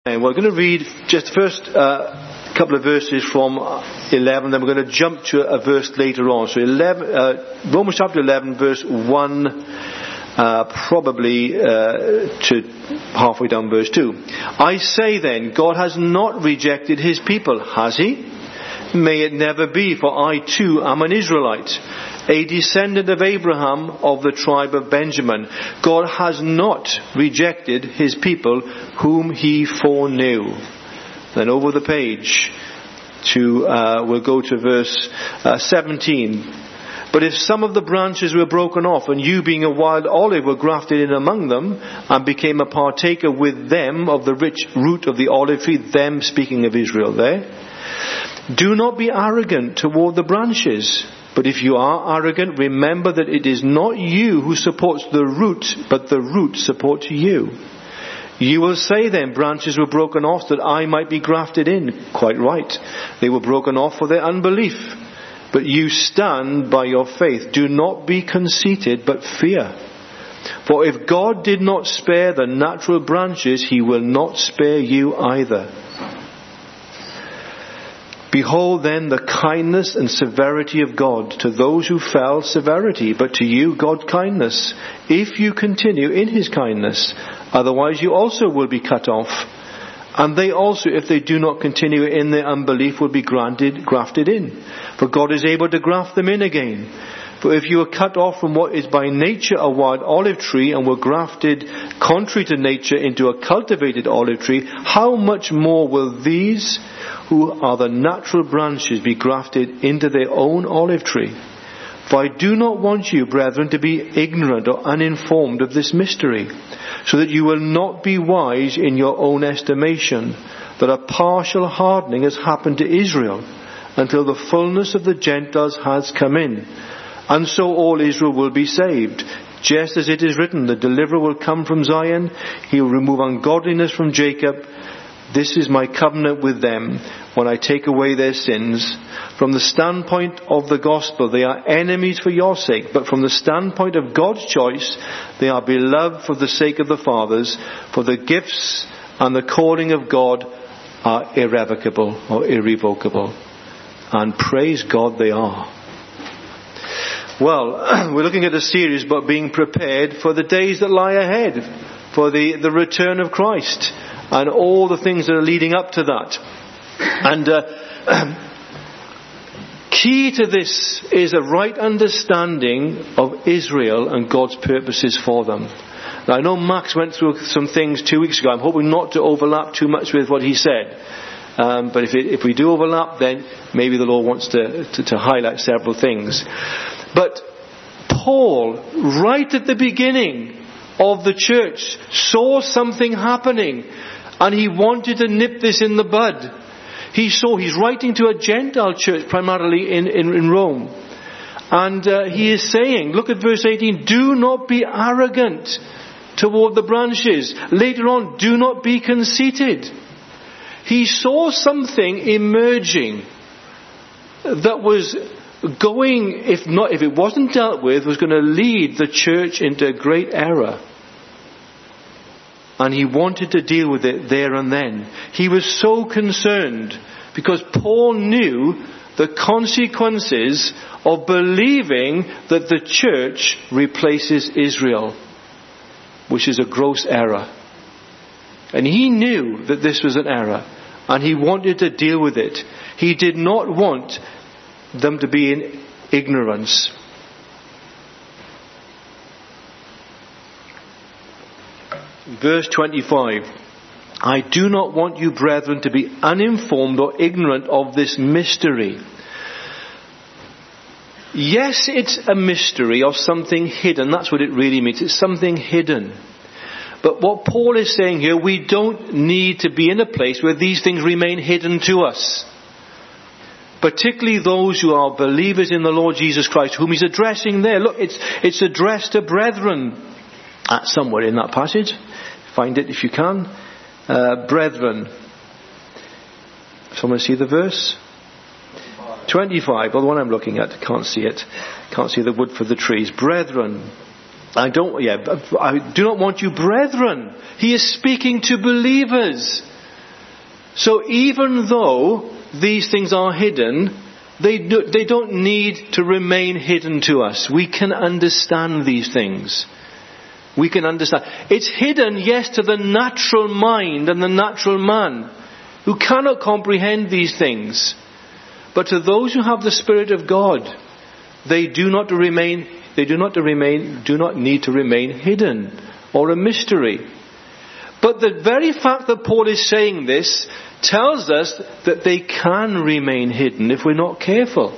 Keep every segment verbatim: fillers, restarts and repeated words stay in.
And we're going to read just the first uh, couple of verses from eleven, then we're going to jump to a verse later on. So eleven, uh, Romans chapter eleven, verse one, uh, probably uh, to halfway down verse two. I say then, God has not rejected his people, has he? May it never be, for I too am an Israelite, a descendant of Abraham of the tribe of Benjamin. God has not rejected his people whom he foreknew. Then over the page to, uh, we'll go to verse uh, seventeen. But if some of the branches were broken off, and you being a wild olive were grafted in among them, and became a partaker with them of the rich root of the olive tree, them speaking of Israel there, do not be arrogant toward the branches. But if you are arrogant, remember that it is not you who supports the root, but the root supports you. You will say then, branches were broken off that I might be grafted in. Quite right. They were broken off for their unbelief. But you stand by your faith. Do not be conceited, but fear. For if God did not spare the natural branches, he will not spare you either. Behold then the kindness and severity of God. To those who fell, severity, but to you God kindness, if you continue in his kindness. Otherwise you also will be cut off. And they also, if they do not continue in their unbelief, will be granted, grafted in. For God is able to graft them in again. For if you are cut off from what is by nature a wild olive tree, and were grafted contrary to nature into a cultivated olive tree, how much more will these who are the natural branches be grafted into their own olive tree? For I do not want you, brethren, to be ignorant or uninformed of this mystery, so that you will not be wise in your own estimation, that a partial hardening has happened to Israel, until the fullness of the Gentiles has come in. And so all Israel will be saved. Just as it is written, the deliverer will come from Zion, he will remove ungodliness from Jacob. This is my covenant with them when I take away their sins. From the standpoint of the gospel, they are enemies for your sake. But from the standpoint of God's choice, they are beloved for the sake of the fathers. For the gifts and the calling of God are irrevocable or irrevocable. And praise God they are. Well, we're looking at a series about being prepared for the days that lie ahead, for the, the return of Christ, and all the things that are leading up to that. And uh, key to this is a right understanding of Israel and God's purposes for them. Now, I know Max went through some things two weeks ago. I'm hoping not to overlap too much with what he said. Um, but if, it, if we do overlap, then maybe the Lord wants to, to, to highlight several things. But Paul, right at the beginning of the church, saw something happening, and he wanted to nip this in the bud. He saw, he's writing to a Gentile church, primarily in, in, in Rome. And uh, he is saying, look at verse eighteen, do not be arrogant toward the branches. Later on, do not be conceited. He saw something emerging that was going, if not, if it wasn't dealt with, was going to lead the church into a great error. And he wanted to deal with it there and then. He was so concerned because Paul knew the consequences of believing that the church replaces Israel, which is a gross error. And he knew that this was an error, and he wanted to deal with it. He did not want them to be in ignorance. Verse twenty-five. I do not want you, brethren, to be uninformed or ignorant of this mystery. Yes, it's a mystery of something hidden. That's what it really means. It's something hidden. But what Paul is saying here, we don't need to be in a place where these things remain hidden to us. Particularly those who are believers in the Lord Jesus Christ, whom he's addressing there. Look, it's, it's addressed to brethren. Uh, somewhere in that passage. Find it if you can. Uh, brethren. Someone see the verse? twenty-five. Well, the one I'm looking at, can't see it. Can't see the wood for the trees. Brethren. I don't, yeah, I do not want you, brethren. He is speaking to believers. So even though these things are hidden, they, do, they don't need to remain hidden to us. We can understand these things. We can understand. It's hidden, yes, to the natural mind and the natural man, who cannot comprehend these things. But to those who have the Spirit of God, they do not remain, they do not remain, do not need to remain hidden or a mystery. But the very fact that Paul is saying this tells us that they can remain hidden if we're not careful.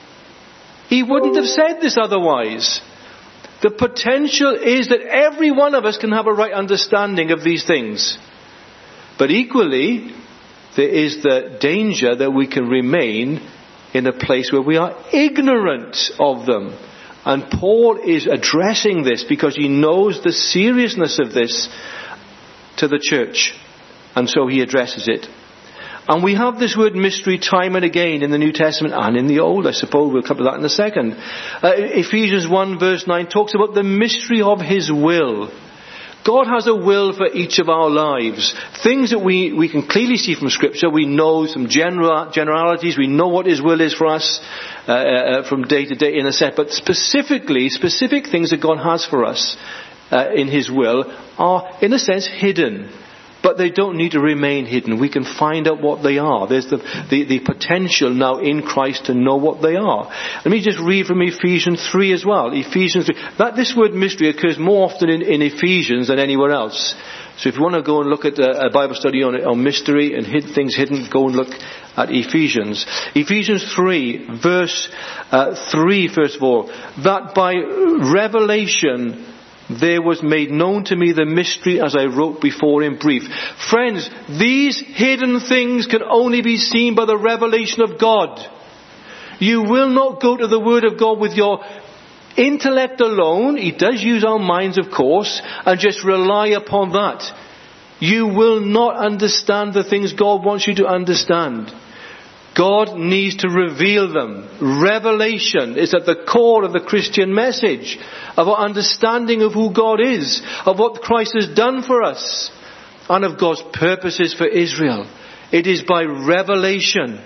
He wouldn't have said this otherwise. The potential is that every one of us can have a right understanding of these things. But equally, there is the danger that we can remain in a place where we are ignorant of them. And Paul is addressing this because he knows the seriousness of this to the church. And so he addresses it. And we have this word mystery time and again in the New Testament and in the Old. I suppose we'll come to that in a second. Uh, Ephesians one verse nine talks about the mystery of his will. God has a will for each of our lives. Things that we, we can clearly see from Scripture. We know some general, generalities. We know what his will is for us uh, uh, from day to day in a sense. But specifically, specific things that God has for us uh, in his will are, in a sense, hidden. But they don't need to remain hidden. We can find out what they are. There's the, the, the potential now in Christ to know what they are. Let me just read from Ephesians three as well. Ephesians three. That, this word mystery occurs more often in, in Ephesians than anywhere else. So if you want to go and look at a, a Bible study on, on mystery and hid, things hidden, go and look at Ephesians. Ephesians three, verse uh, three, first of all. That by revelation there was made known to me the mystery as I wrote before in brief. Friends, these hidden things can only be seen by the revelation of God. You will not go to the Word of God with your intellect alone. He does use our minds, of course, and just rely upon that. You will not understand the things God wants you to understand. God needs to reveal them. Revelation is at the core of the Christian message, of our understanding of who God is, of what Christ has done for us, and of God's purposes for Israel. It is by revelation.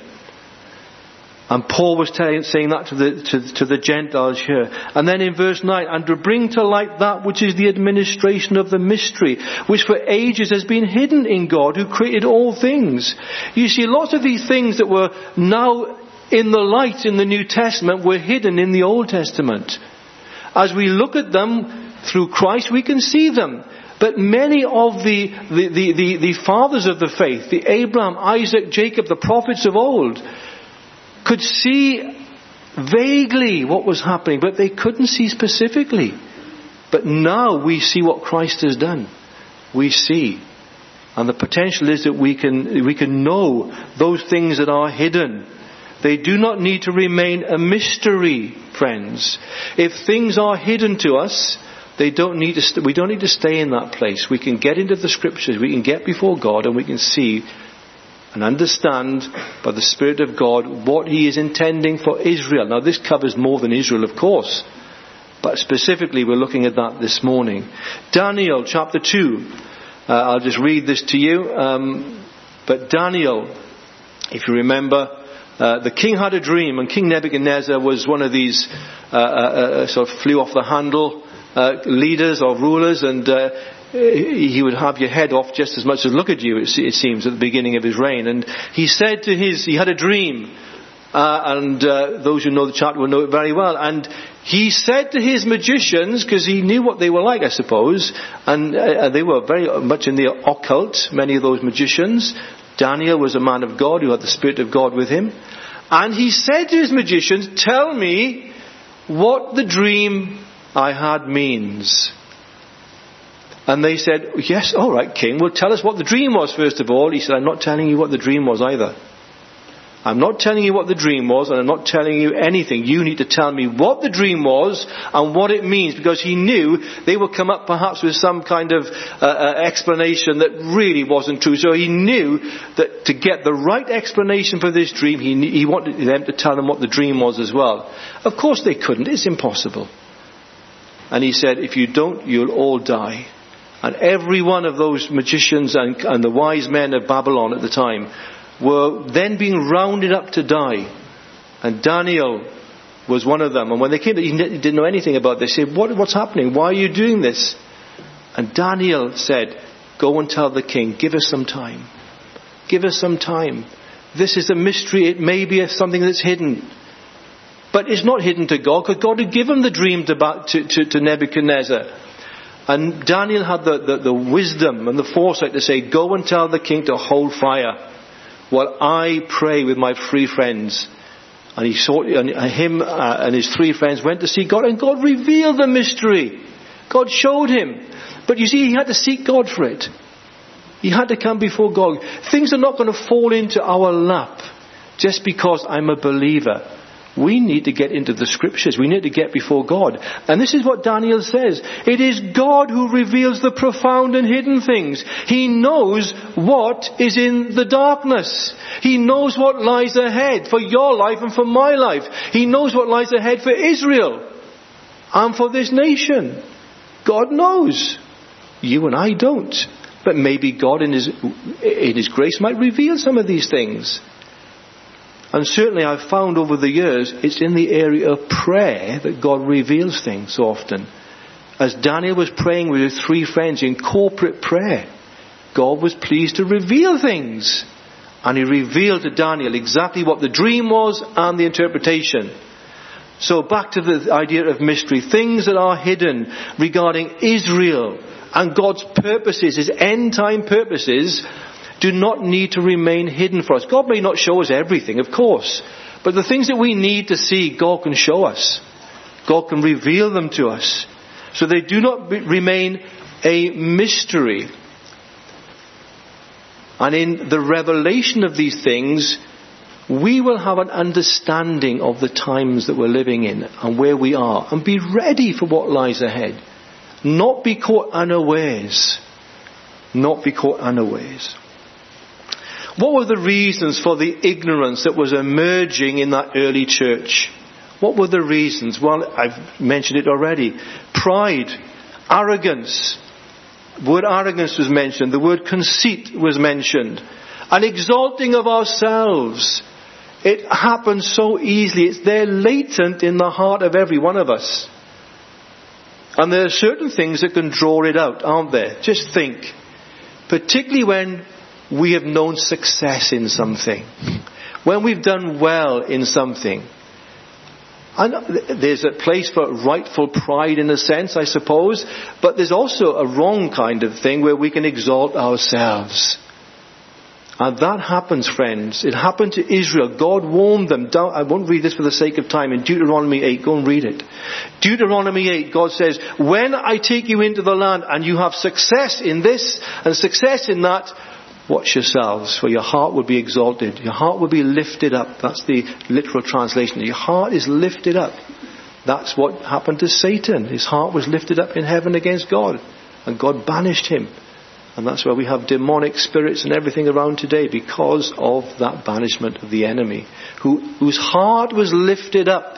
And Paul was telling, saying that to the, to, to the Gentiles here. And then in verse nine, and to bring to light that which is the administration of the mystery, which for ages has been hidden in God who created all things. You see, lots of these things that were now in the light in the New Testament were hidden in the Old Testament. As we look at them through Christ, we can see them. But many of the, the, the, the, the fathers of the faith, the Abraham, Isaac, Jacob, the prophets of old, could see vaguely what was happening, but they couldn't see specifically. But now we see what Christ has done. We see. And the potential is that we can, we can know those things that are hidden. They do not need to remain a mystery, friends. If things are hidden to us, they don't need to st- we don't need to stay in that place. We can get into the Scriptures, we can get before God, and we can see and understand by the Spirit of God what he is intending for Israel. Now this covers more than Israel, of course, but specifically we're looking at that this morning. Daniel chapter two. Uh, I'll just read this to you. Um, but Daniel, if you remember, uh, the king had a dream, and King Nebuchadnezzar was one of these uh, uh, uh, sort of flew off the handle uh, leaders or rulers, and uh, he would have your head off just as much as look at you, it seems, at the beginning of his reign. And he said to his, he had a dream, uh, and uh, those who know the chapter will know it very well. And he said to his magicians, because he knew what they were like, I suppose, and uh, they were very much in the occult, many of those magicians. Daniel was a man of God who had the Spirit of God with him. And he said to his magicians, tell me what the dream I had means. And they said, yes, all right, king, well, tell us what the dream was first of all. He said, I'm not telling you what the dream was either. I'm not telling you what the dream was, and I'm not telling you anything. You need to tell me what the dream was and what it means, because he knew they would come up perhaps with some kind of uh, uh, explanation that really wasn't true. So he knew that to get the right explanation for this dream, he, he wanted them to tell them what the dream was as well. Of course they couldn't. It's impossible. And he said, if you don't, you'll all die. And every one of those magicians and, and the wise men of Babylon at the time were then being rounded up to die. And Daniel was one of them. And when they came, he didn't know anything about this. He said, what, what's happening? Why are you doing this? And Daniel said, go and tell the king, give us some time. Give us some time. This is a mystery. It may be something that's hidden. But it's not hidden to God, because God had given the dream to, to, to, to Nebuchadnezzar. And Daniel had the, the, the wisdom and the foresight to say, go and tell the king to hold fire while I pray with my three friends. And he saw, and him uh, and his three friends went to see God, and God revealed the mystery. God showed him. But you see, he had to seek God for it. He had to come before God. Things are not going to fall into our lap just because I'm a believer. We need to get into the scriptures. We need to get before God. And this is what Daniel says. It is God who reveals the profound and hidden things. He knows what is in the darkness. He knows what lies ahead for your life and for my life. He knows what lies ahead for Israel and for this nation. God knows. You and I don't. But maybe God in His, in His grace might reveal some of these things. And certainly I've found over the years, it's in the area of prayer that God reveals things so often. As Daniel was praying with his three friends in corporate prayer, God was pleased to reveal things. And He revealed to Daniel exactly what the dream was and the interpretation. So back to the idea of mystery. Things that are hidden regarding Israel and God's purposes, His end time purposes, do not need to remain hidden for us. God may not show us everything, of course. But the things that we need to see, God can show us. God can reveal them to us. So they do not be, remain a mystery. And in the revelation of these things, we will have an understanding of the times that we're living in and where we are. And be ready for what lies ahead. Not be caught unawares. Not be caught unawares. What were the reasons for the ignorance that was emerging in that early church? What were the reasons? Well, I've mentioned it already. Pride, arrogance. The word arrogance was mentioned. The word conceit was mentioned. An exalting of ourselves. It happens so easily. It's there latent in the heart of every one of us. And there are certain things that can draw it out, aren't there? Just think. Particularly when we have known success in something. When we've done well in something. And there's a place for rightful pride in a sense, I suppose. But there's also a wrong kind of thing where we can exalt ourselves. And that happens, friends. It happened to Israel. God warned them. I won't read this for the sake of time. In Deuteronomy eight, go and read it. Deuteronomy eight, God says, when I take you into the land and you have success in this and success in that, watch yourselves, for your heart will be exalted. Your heart will be lifted up. That's the literal translation. Your heart is lifted up. That's what happened to Satan. His heart was lifted up in heaven against God. And God banished him. And that's why we have demonic spirits and everything around today, because of that banishment of the enemy, who, whose heart was lifted up.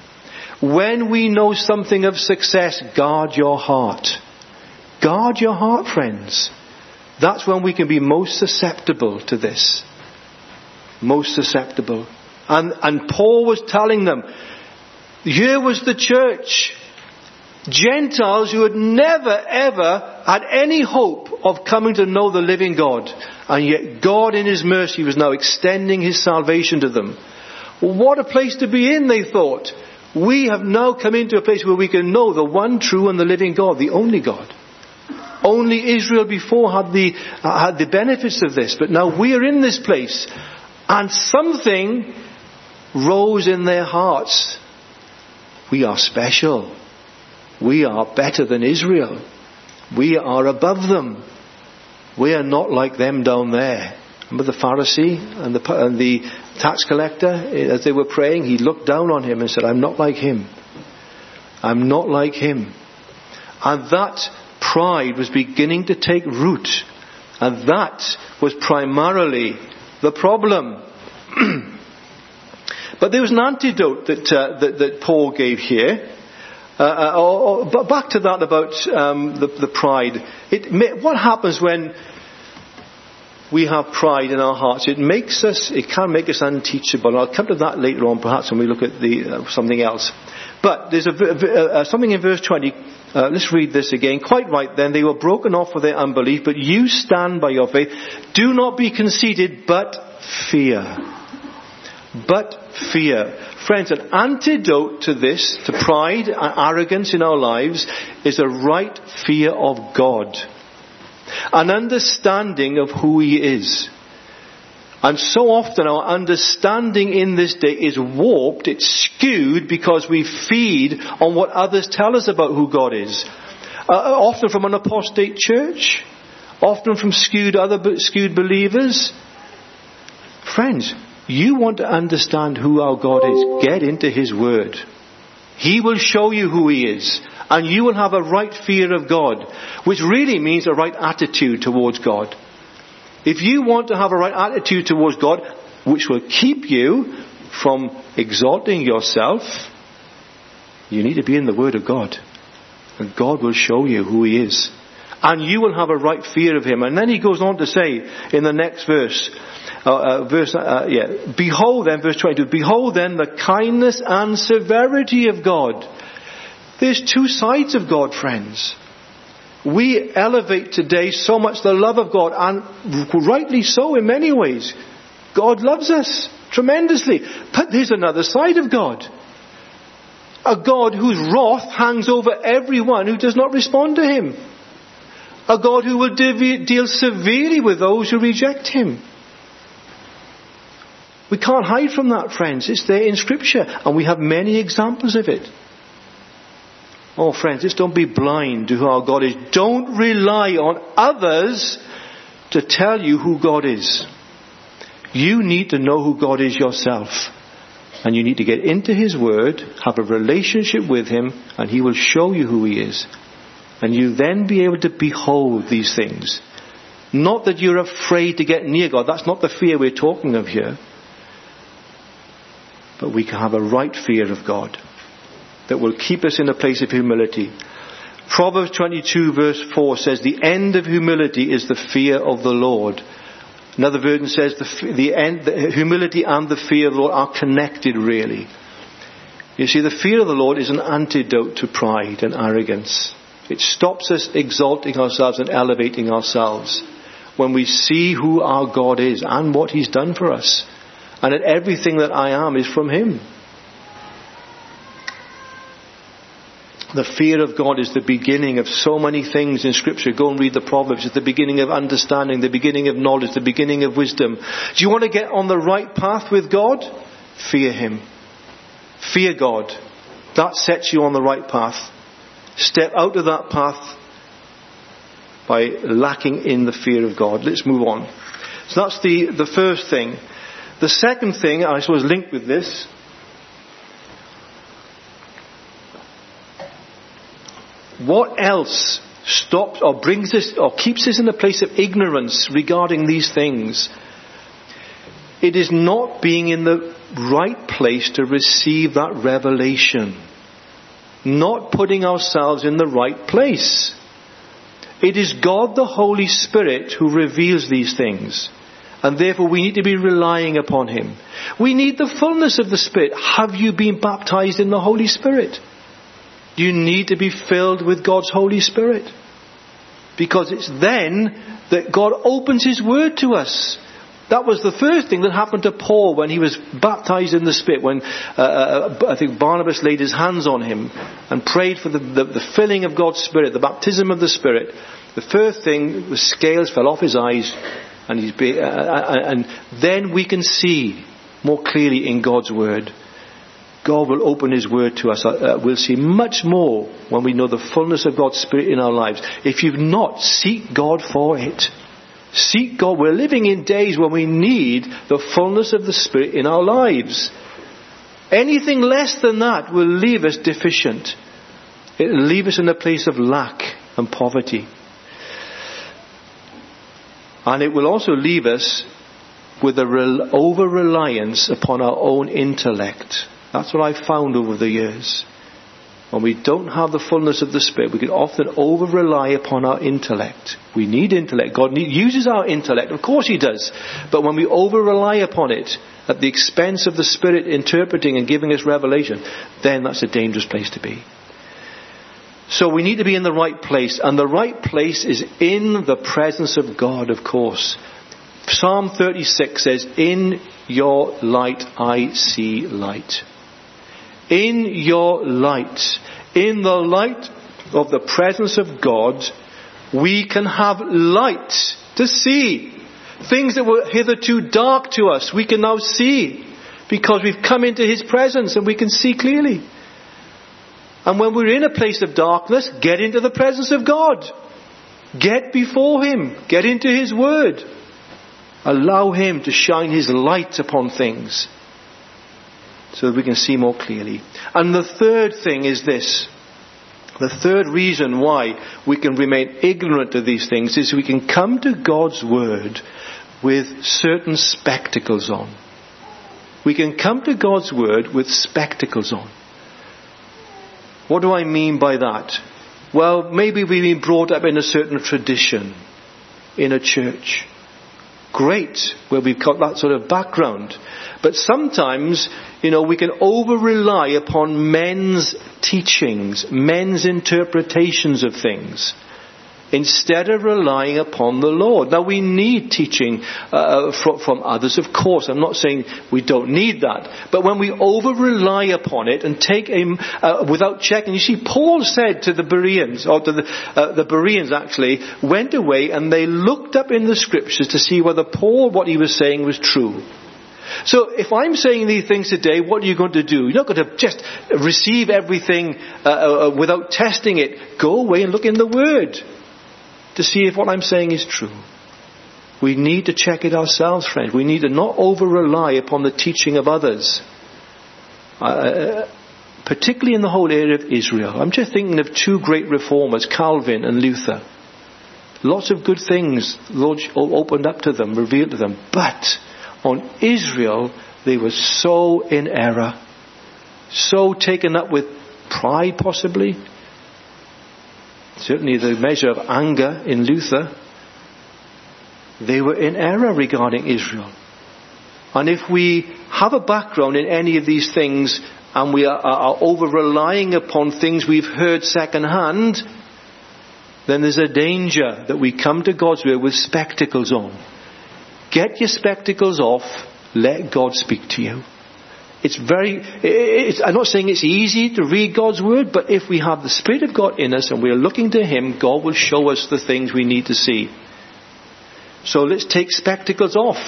When we know something of success, guard your heart. Guard your heart, friends. That's when we can be most susceptible to this. Most susceptible. And, and Paul was telling them, here was the church. Gentiles who had never ever had any hope of coming to know the living God. And yet God in His mercy was now extending His salvation to them. Well, what a place to be in, they thought. We have now come into a place where we can know the one true and the living God, the only God. Only Israel before had the, uh, had the benefits of this. But now we are in this place. And something rose in their hearts. We are special. We are better than Israel. We are above them. We are not like them down there. Remember the Pharisee and the, and the tax collector? As they were praying, he looked down on him and said, I'm not like him. I'm not like him. And that pride was beginning to take root. And that was primarily the problem. But there was an antidote that, uh, that, that Paul gave here. Uh, uh, or, or, but back to that about um, the, the pride. It, what happens when we have pride in our hearts? It makes us, it can make us unteachable. I'll come to that later on, perhaps, when we look at the uh, something else. But there's a, uh, something in verse twenty. Uh, let's read this again. Quite right then, they were broken off for their unbelief, but you stand by your faith. Do not be conceited, but fear. But fear. Friends, an antidote to this, to pride and arrogance in our lives, is a right fear of God. An understanding of who He is. And so often our understanding in this day is warped, it's skewed, because we feed on what others tell us about who God is. Uh, often from an apostate church. Often from skewed other skewed believers. Friends, you want to understand who our God is, get into His Word. He will show you who He is. And you will have a right fear of God, which really means a right attitude towards God. If you want to have a right attitude towards God, which will keep you from exalting yourself, you need to be in the Word of God. And God will show you who He is. And you will have a right fear of Him. And then He goes on to say in the next verse, Uh, uh, verse, uh, yeah. Behold then, verse twenty-two, behold then the kindness and severity of God. There's two sides of God, friends. We elevate today so much the love of God, and rightly so in many ways. God loves us tremendously. But there's another side of God. A God whose wrath hangs over everyone who does not respond to Him. A God who will de- deal severely with those who reject Him. We can't hide from that, friends. It's there in Scripture, and we have many examples of it. Oh, friends, just don't be blind to who our God is. Don't rely on others to tell you who God is. You need to know who God is yourself. And you need to get into His Word, have a relationship with Him, and He will show you who He is. And you then be able to behold these things. Not that you're afraid to get near God. That's not the fear we're talking of here. But we can have a right fear of God that will keep us in a place of humility. Proverbs twenty-two verse four says, the end of humility is the fear of the Lord. Another version says the, the end, the humility and the fear of the Lord are connected, really. You see, the fear of the Lord is an antidote to pride and arrogance. It stops us exalting ourselves and elevating ourselves when we see who our God is and what He's done for us. And that everything that I am is from Him. The fear of God is the beginning of so many things in Scripture. Go and read the Proverbs. It's the beginning of understanding, the beginning of knowledge, the beginning of wisdom. Do you want to get on the right path with God? Fear Him. Fear God. That sets you on the right path. Step out of that path by lacking in the fear of God. Let's move on. So that's the, the first thing. The second thing, I suppose linked with this, what else stops or brings us or keeps us in a place of ignorance regarding these things? It is not being in the right place to receive that revelation. Not putting ourselves in the right place. It is God the Holy Spirit who reveals these things. And therefore we need to be relying upon Him. We need the fullness of the Spirit. Have you been baptized in the Holy Spirit? You need to be filled with God's Holy Spirit. Because it's then that God opens His Word to us. That was the first thing that happened to Paul when he was baptized in the Spirit. When uh, uh, I think Barnabas laid his hands on him and prayed for the, the, the filling of God's Spirit, the baptism of the Spirit. The first thing, the scales fell off his eyes. And, he's be, uh, and then we can see more clearly in God's Word. God will open His Word to us. Uh, we'll see much more when we know the fullness of God's Spirit in our lives. If you've not, seek God for it. Seek God. We're living in days when we need the fullness of the Spirit in our lives. Anything less than that will leave us deficient. It will leave us in a place of lack and poverty. And it will also leave us with a over-reliance upon our own intellect. That's what I've found over the years. when we don't have the fullness of the Spirit, we can often over-rely upon our intellect. We need intellect. God need, uses our intellect. Of course He does. But when we over-rely upon it at the expense of the Spirit interpreting and giving us revelation, then that's a dangerous place to be. So we need to be in the right place. And the right place is in the presence of God, of course. Psalm thirty-six says, "In your light I see light." In your light, in the light of the presence of God, we can have light to see. Things that were hitherto dark to us, we can now see because we've come into His presence and we can see clearly. And when we're in a place of darkness, get into the presence of God. Get before Him. Get into His Word. Allow Him to shine His light upon things, so that we can see more clearly. And the third thing is this. The third reason why we can remain ignorant of these things is we can come to God's Word with certain spectacles on. We can come to God's Word with spectacles on. What do I mean by that? Well, maybe we've been brought up in a certain tradition in a church. Great, where we've got that sort of background. But sometimes, you know, we can over-rely upon men's teachings, men's interpretations of things, instead of relying upon the Lord. Now, we need teaching uh, from, from others, of course. I'm not saying we don't need that. But when we over-rely upon it and take him uh, without checking, you see, Paul said to the Bereans, or to the, uh, the Bereans actually, went away and they looked up in the scriptures to see whether Paul, what he was saying, was true. So if I'm saying these things today, what are you going to do? You're not going to just receive everything uh, uh, without testing it. Go away and look in the Word to see if what I'm saying is true. We need to check it ourselves, friends. We need to not over-rely upon the teaching of others. Uh, particularly in the whole area of Israel. I'm just thinking of two great reformers, Calvin and Luther. Lots of good things the Lord opened up to them, revealed to them. But on Israel, they were so in error. So taken up with pride, possibly. Certainly the measure of anger in Luther. They were in error regarding Israel. And if we have a background in any of these things and we are, are over-relying upon things we've heard second-hand, then there's a danger that we come to God's Word with spectacles on. Get your spectacles off. Let God speak to you. It's very, it's, I'm not saying it's easy to read God's Word, but if we have the Spirit of God in us and we're looking to Him, God will show us the things we need to see. So let's take spectacles off.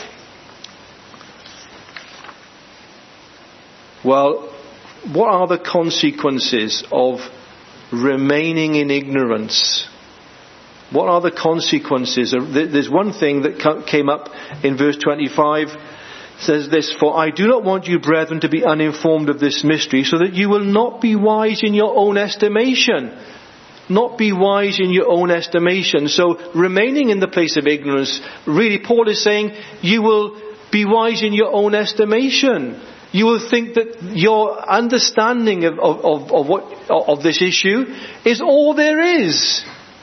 Well, what are the consequences of remaining in ignorance? What are the consequences? There's one thing that came up in verse twenty-five. It says this, "For I do not want you, brethren, to be uninformed of this mystery, so that you will not be wise in your own estimation." Not be wise in your own estimation. So remaining in the place of ignorance, really Paul is saying you will be wise in your own estimation. You will think that your understanding of, of, of, of, what, of this issue is all there is.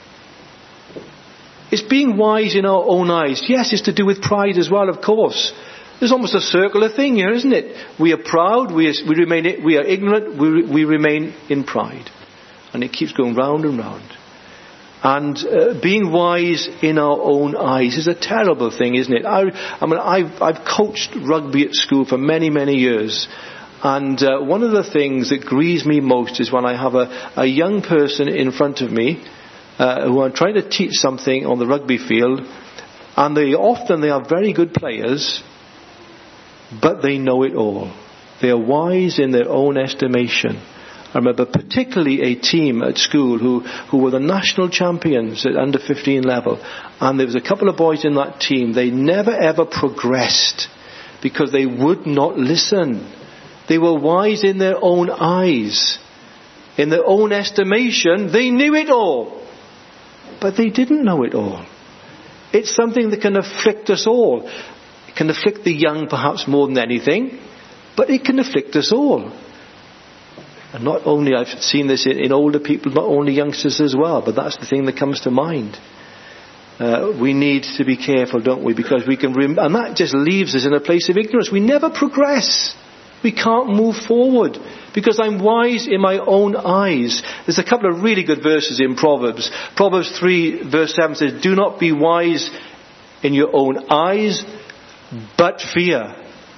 It's being wise in our own eyes. Yes, it's to do with pride as well, of course. There's almost a circular thing here, isn't it? We are proud, we are, we remain, we are ignorant, we, we remain in pride. And it keeps going round and round. And uh, being wise in our own eyes is a terrible thing, isn't it? I, I mean, I've, I've coached rugby at school for many, many years. And uh, one of the things that grieves me most is when I have a, a young person in front of me uh, who I'm trying to teach something on the rugby field. And they often, they are very good players, but they know it all. They are wise in their own estimation. I remember particularly a team at school who, who were the national champions at under fifteen level. And there was a couple of boys in that team. They never ever progressed because they would not listen. They were wise in their own eyes. In their own estimation, they knew it all. But they didn't know it all. It's something that can afflict us all. It can afflict the young perhaps more than anything. But it can afflict us all. And not only, I've seen this in, in older people, not only youngsters as well, but that's the thing that comes to mind. Uh, we need to be careful, don't we? Because we can, rem- and that just leaves us in a place of ignorance. We never progress. We can't move forward because I'm wise in my own eyes. There's a couple of really good verses in Proverbs. Proverbs three verse seven says, do not be wise in your own eyes, but fear.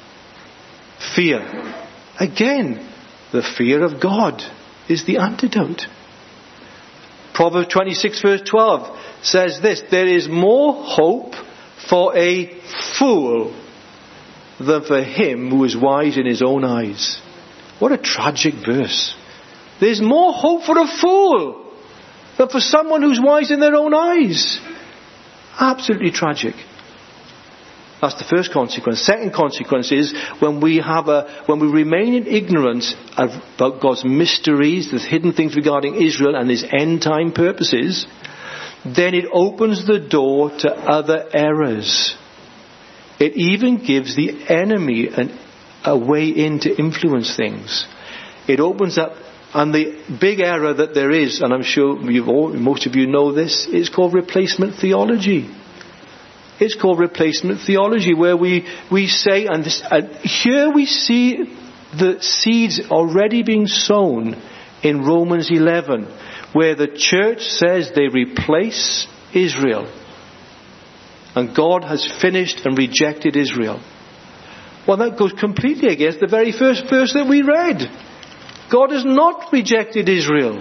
Fear. Again, the fear of God is the antidote. Proverbs twenty-six verse twelve says this, there is more hope for a fool than for him who is wise in his own eyes. What a tragic verse. There's more hope for a fool than for someone who's wise in their own eyes. Absolutely tragic. That's the first consequence. Second consequence is when we have a, when we remain in ignorance about God's mysteries, the hidden things regarding Israel and his end time purposes, then it opens the door to other errors. It even gives the enemy an, a way in to influence things. It opens up, and the big error that there is, and I'm sure you've all, most of you know this, is called replacement theology. It's called replacement theology, where we, we say, and, this, and here we see the seeds already being sown in Romans eleven, where the church says they replace Israel. And God has finished and rejected Israel. Well, that goes completely against the very first verse that we read. God has not rejected Israel.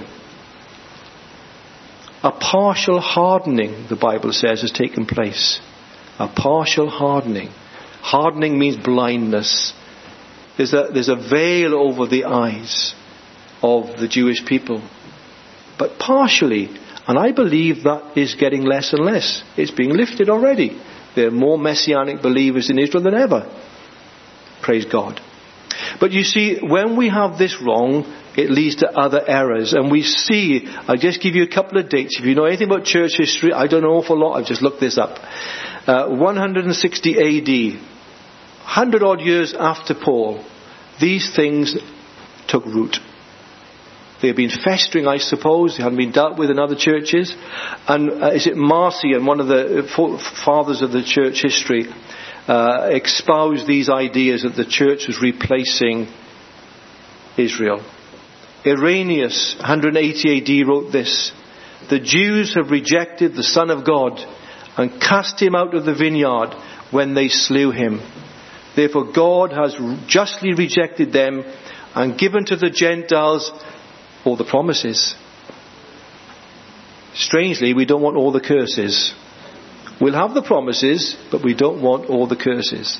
A partial hardening, the Bible says, has taken place. A partial hardening. Hardening means blindness. There's a, there's a veil over the eyes of the Jewish people. But partially, and I believe that is getting less and less. It's being lifted already. There are more messianic believers in Israel than ever. Praise God. But you see, when we have this wrong, it leads to other errors. And we see, I'll just give you a couple of dates. If you know anything about church history, I don't know an awful lot, I've just looked this up. Uh, one hundred sixty A D, one hundred odd years after Paul, these things took root. They have been festering, I suppose. They hadn't been dealt with in other churches. And uh, is it Marcion, one of the fathers of the church history, uh, espoused these ideas that the church was replacing Israel. Irenaeus, one hundred eighty A D, wrote this: the Jews have rejected the Son of God and cast him out of the vineyard when they slew him. Therefore God has justly rejected them and given to the Gentiles all the promises. Strangely, we don't want all the curses. We'll have the promises, but we don't want all the curses.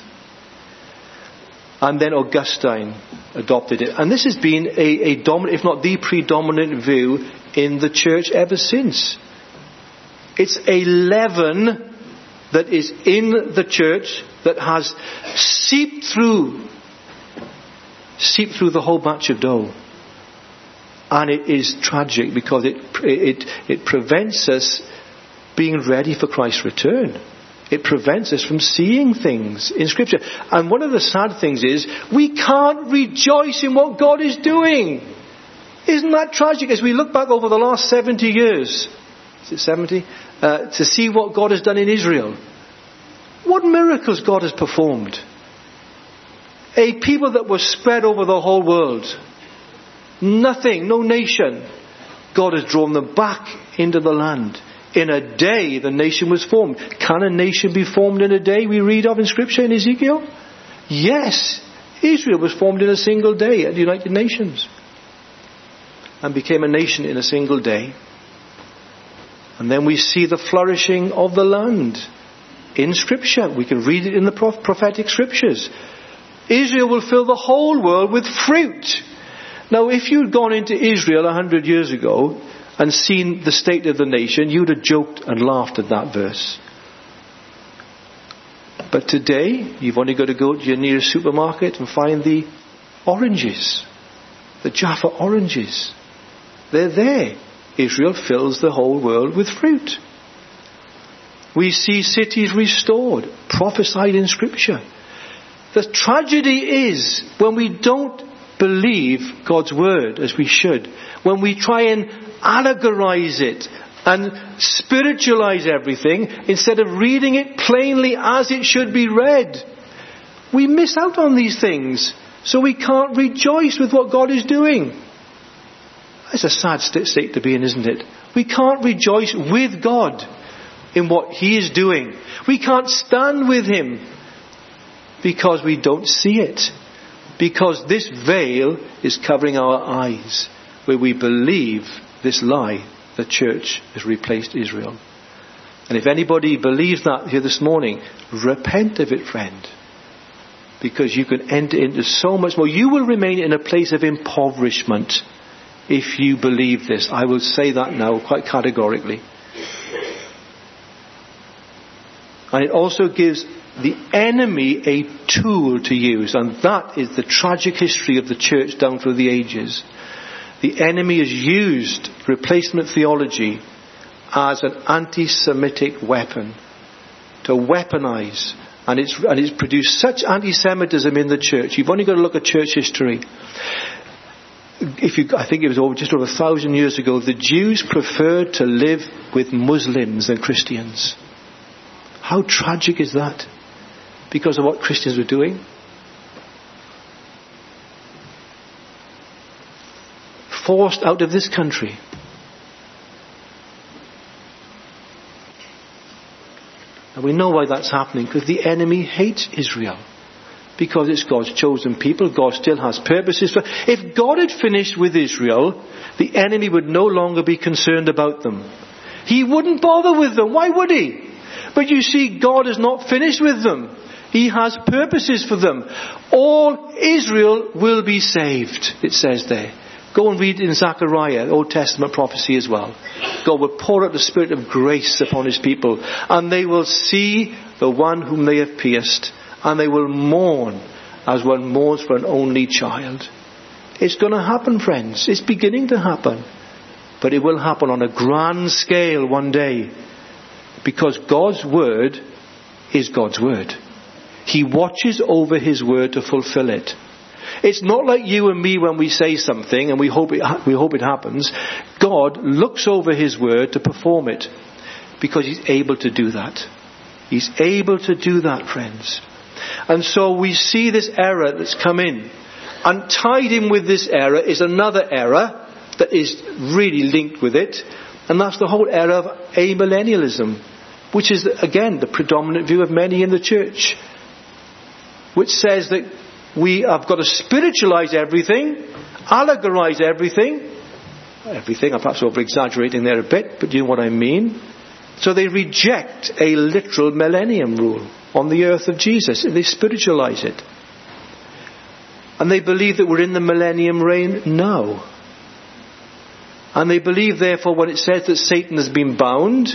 And then Augustine adopted it. And this has been a, a dominant, if not the predominant view in the church ever since. It's a leaven that is in the church that has seeped through, seeped through the whole batch of dough. And it is tragic because it, it, it prevents us being ready for Christ's return. It prevents us from seeing things in Scripture. And one of the sad things is we can't rejoice in what God is doing. Isn't that tragic? As we look back over the last seventy years, is it seventy? Uh, to see what God has done in Israel. What miracles God has performed. A people that were spread over the whole world. Nothing, no nation. God has drawn them back into the land. In a day the nation was formed. Can a nation be formed in a day? We read of in Scripture in Ezekiel. Yes, Israel was formed in a single day at the United Nations. And became a nation in a single day. And then we see the flourishing of the land in Scripture. We can read it in the prophetic Scriptures. Israel will fill the whole world with fruit. Now, if you'd gone into Israel a hundred years ago and seen the state of the nation, you'd have joked and laughed at that verse. But today, you've only got to go to your nearest supermarket and find the oranges. The Jaffa oranges. They're there. Israel fills the whole world with fruit. We see cities restored, prophesied in Scripture. The tragedy is when we don't believe God's word as we should, when we try and allegorize it and spiritualize everything instead of reading it plainly as it should be read, we miss out on these things. So we can't rejoice with what God is doing. It's a sad state to be in, isn't it? We can't rejoice with God in what He is doing. We can't stand with Him because we don't see it. Because this veil is covering our eyes, where we believe this lie, the church has replaced Israel. And if anybody believes that here this morning, repent of it, friend. Because you can enter into so much more. You will remain in a place of impoverishment if you believe this. I will say that now quite categorically. And it also gives the enemy a tool to use. And that is the tragic history of the church down through the ages. The enemy has used replacement theology as an anti-Semitic weapon to weaponize. And it's, and it's produced such anti-Semitism in the church. You've only got to look at church history. If you, I think it was over, just over a thousand years ago, the Jews preferred to live with Muslims than Christians. How tragic is that? Because of what Christians were doing. Forced out of this country. And we know why that's happening, because the enemy hates Israel. Because it's God's chosen people. God still has purposes for. If God had finished with Israel, the enemy would no longer be concerned about them. He wouldn't bother with them. Why would he? But you see, God is not finished with them. He has purposes for them. All Israel will be saved, it says there. Go and read in Zechariah, Old Testament prophecy as well. God will pour out the spirit of grace upon His people, and they will see the one whom they have pierced, and they will mourn as one mourns for an only child. It's going to happen, friends. It's beginning to happen. But it will happen on a grand scale one day, because God's word is God's word. He watches over His word to fulfill it. It's not like you and me when we say something and we hope it, we hope it happens. God looks over His word to perform it, because He's able to do that. He's able to do that, friends. And so we see this error that's come in. And tied in with this error is another error that is really linked with it. And that's the whole error of amillennialism, which is, again, the predominant view of many in the church, which says that we have got to spiritualize everything, allegorize everything. Everything, I'm perhaps over-exaggerating there a bit, but you know what I mean. So they reject a literal millennium rule on the earth of Jesus. They spiritualize it. And they believe that we're in the millennium reign now. And they believe, therefore, when it says that Satan has been bound,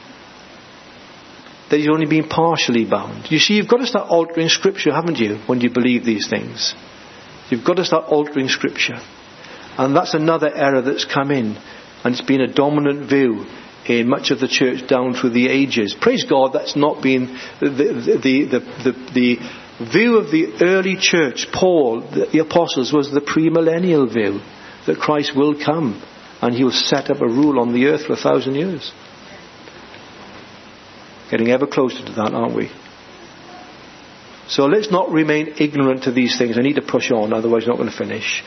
that he's only been partially bound. You see, you've got to start altering Scripture, haven't you, when you believe these things? You've got to start altering Scripture. And that's another error that's come in. And it's been a dominant view in much of the church down through the ages. Praise God, that's not been the, the, the, the, the view of the early church. Paul, the, the apostles, was the premillennial view, that Christ will come and He will set up a rule on the earth for a thousand years. Getting ever closer to that, aren't we? So let's not remain ignorant to these things. I need to push on, otherwise I'm not going to finish.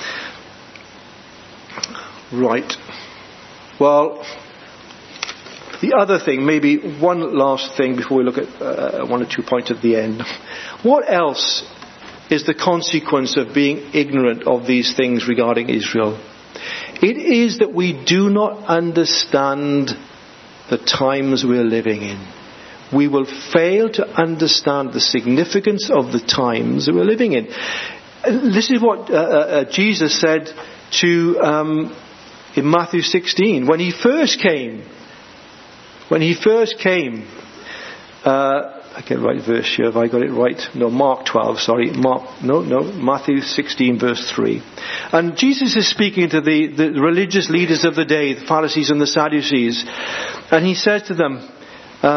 Right. Well, the other thing, maybe one last thing before we look at uh, one or two points at the end. What else is the consequence of being ignorant of these things regarding Israel? It is that we do not understand the times we're living in. We will fail to understand the significance of the times that we're living in. This is what uh, uh, Jesus said to um, in Matthew sixteen when He first came. When He first came, uh, I get the right verse here. Have I got it right? No, Mark twelve. Sorry, Mark. No, no, Matthew sixteen, verse three. And Jesus is speaking to the, the religious leaders of the day, the Pharisees and the Sadducees, and He says to them, uh,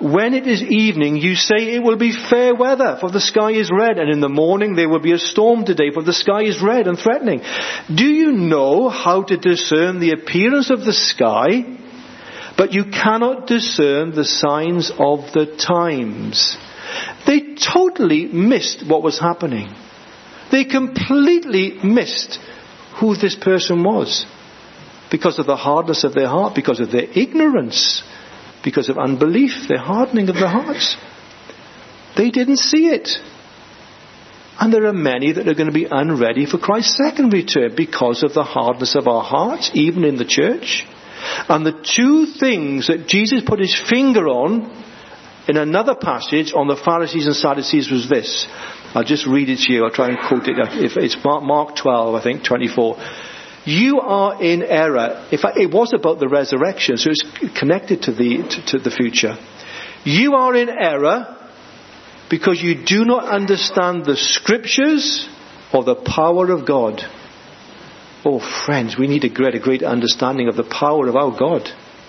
when it is evening, you say it will be fair weather, for the sky is red, and in the morning there will be a storm today, for the sky is red and threatening. Do you know how to discern the appearance of the sky, but you cannot discern the signs of the times? They totally missed what was happening. They completely missed who this person was, because of the hardness of their heart, because of their ignorance, because of unbelief, their hardening of their hearts. They didn't see it. And there are many that are going to be unready for Christ's second return because of the hardness of our hearts, even in the church. And the two things that Jesus put his finger on in another passage on the Pharisees and Sadducees was this. I'll just read it to you. I'll try and quote it. It's Mark twelve, I think, twenty-four. You are in error. In fact, it was about the resurrection, so it's connected to the to, to the future. You are in error because you do not understand the scriptures or the power of God. Oh, friends, we need to get a great understanding of the power of our God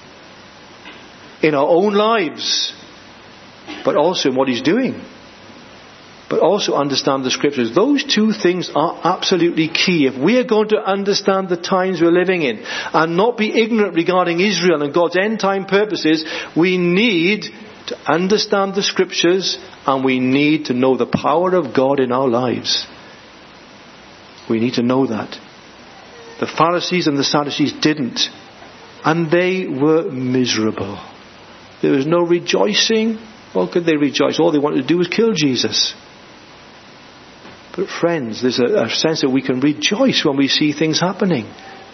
in our own lives, but also in what he's doing. But also understand the scriptures. Those two things are absolutely key. If we are going to understand the times we're living in and not be ignorant regarding Israel and God's end time purposes, we need to understand the scriptures and we need to know the power of God in our lives. We need to know that. The Pharisees and the Sadducees didn't. And they were miserable. There was no rejoicing. How could they rejoice? All they wanted to do was kill Jesus. But friends, there's a, a sense that we can rejoice when we see things happening.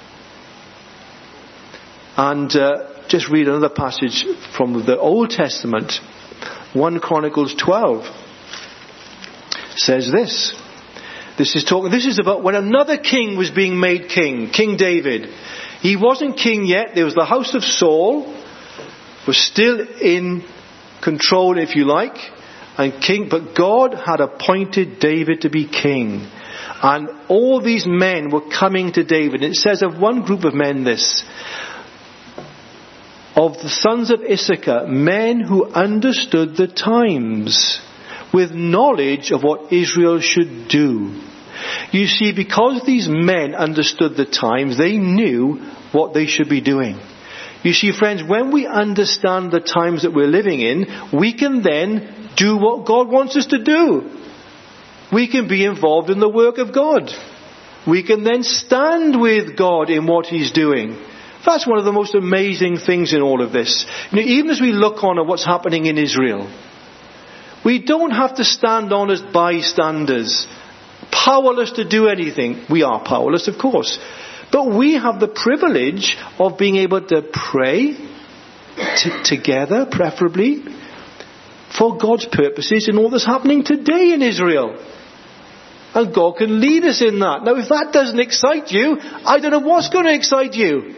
And uh, just read another passage from the Old Testament. First Chronicles twelve says this. This is talking. This is about when another king was being made king, King David. He wasn't king yet. There was the house of Saul, was still in control, if you like. And king, but God had appointed David to be king. And all these men were coming to David. It says of one group of men this. Of the sons of Issachar, men who understood the times, with knowledge of what Israel should do. You see, because these men understood the times, they knew what they should be doing. You see, friends, when we understand the times that we're living in, we can then do what God wants us to do. We can be involved in the work of God. We can then stand with God in what he's doing. That's one of the most amazing things in all of this. You know, even as we look on at what's happening in Israel, we don't have to stand on as bystanders, powerless to do anything. We are powerless, of course. But we have the privilege of being able to pray t- together, preferably, for God's purposes in all that's happening today in Israel. And God can lead us in that. Now, if that doesn't excite you, I don't know what's going to excite you.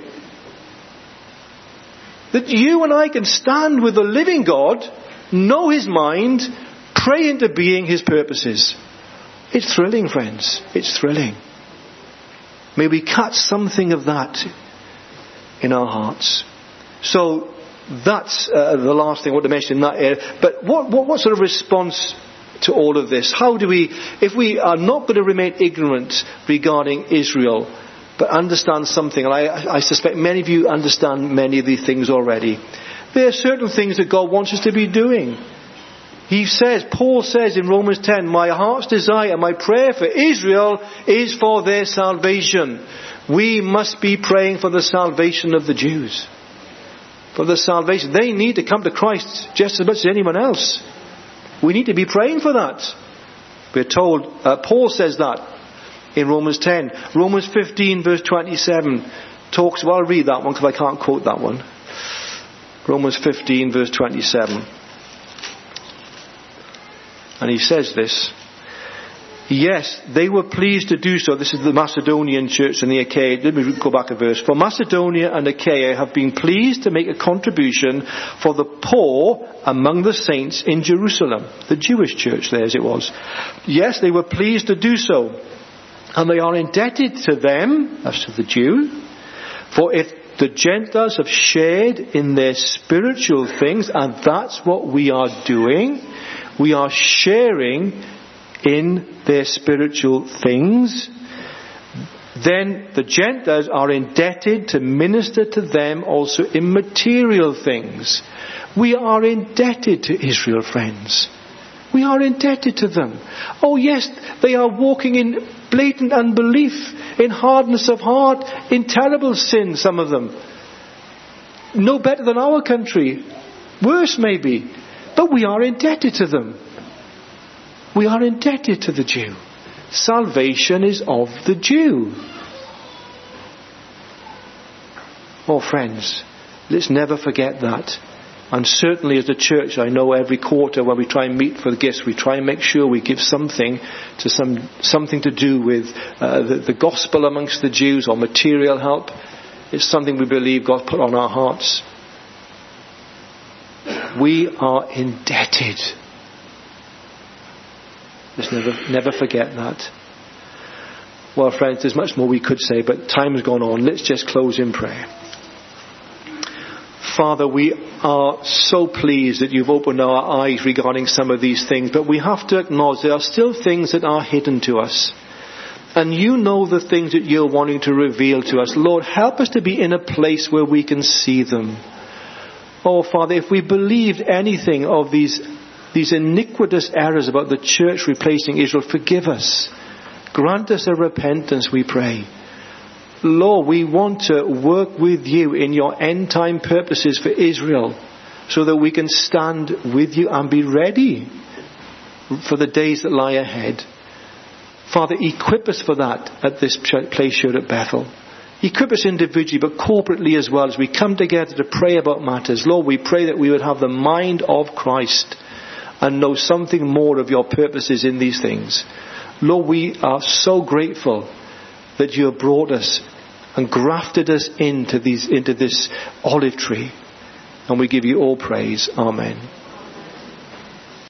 That you and I can stand with the living God, know his mind, pray into being his purposes. It's thrilling, friends. It's thrilling. May we catch something of that in our hearts. So that's uh, the last thing I want to mention in that area. But what, what, what sort of response to all of this? How do we, if we are not going to remain ignorant regarding Israel, but understand something, and I, I suspect many of you understand many of these things already. There are certain things that God wants us to be doing. He says, Paul says in Romans ten, my heart's desire, my prayer for Israel is for their salvation. We must be praying for the salvation of the Jews. For the salvation. They need to come to Christ just as much as anyone else. We need to be praying for that. We're told, uh, Paul says that in Romans ten. Romans fifteen verse twenty-seven talks, well I'll read that one because I can't quote that one. Romans fifteen verse twenty-seven. And he says this. Yes, they were pleased to do so. This is the Macedonian church and the Achaia. Let me go back a verse. For Macedonia and Achaia have been pleased to make a contribution for the poor among the saints in Jerusalem. The Jewish church there as it was. Yes, they were pleased to do so. And they are indebted to them, as to the Jew, for if the Gentiles have shared in their spiritual things, and that's what we are doing. We are sharing in their spiritual things. Then the Gentiles are indebted to minister to them also in material things. We are indebted to Israel, friends. We are indebted to them. Oh yes, they are walking in blatant unbelief, in hardness of heart, in terrible sin, some of them. No better than our country. Worse maybe. But we are indebted to them. We are indebted to the Jew. Salvation is of the Jew. Oh friends, let's never forget that. And certainly as a church, I know every quarter when we try and meet for the gifts, we try and make sure we give something to some something to do with uh, the, the gospel amongst the Jews, or material help. It's something we believe God put on our hearts. We are indebted. Let's never, never forget that. Well, friends, there's much more we could say, but time has gone on. Let's just close in prayer. Father, we are so pleased that you've opened our eyes regarding some of these things, but we have to acknowledge there are still things that are hidden to us. And you know the things that you're wanting to reveal to us. Lord, help us to be in a place where we can see them. Oh, Father, if we believed anything of these, these iniquitous errors about the church replacing Israel, forgive us. Grant us a repentance, we pray. Lord, we want to work with you in your end time purposes for Israel, so that we can stand with you and be ready for the days that lie ahead. Father, equip us for that at this place here at Bethel. Equip us individually, but corporately as well, as we come together to pray about matters. Lord, we pray that we would have the mind of Christ and know something more of your purposes in these things. Lord, we are so grateful that you have brought us and grafted us into these into this olive tree. And we give you all praise. Amen.